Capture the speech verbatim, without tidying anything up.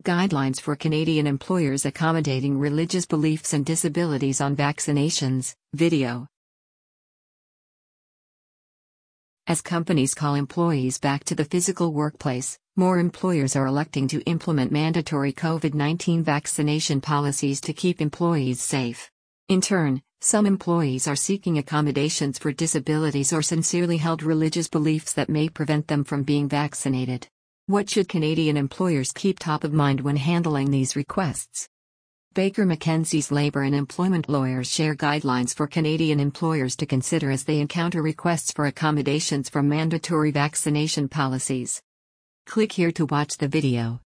Guidelines for Canadian employers accommodating religious beliefs and disabilities on vaccinations, video. As companies call employees back to the physical workplace, more employers are electing to implement mandatory COVID nineteen vaccination policies to keep employees safe. In turn, some employees are seeking accommodations for disabilities or sincerely held religious beliefs that may prevent them from being vaccinated. What should Canadian employers keep top of mind when handling these requests? Baker McKenzie's labor and employment lawyers share guidelines for Canadian employers to consider as they encounter requests for accommodations from mandatory vaccination policies. Click here to watch the video.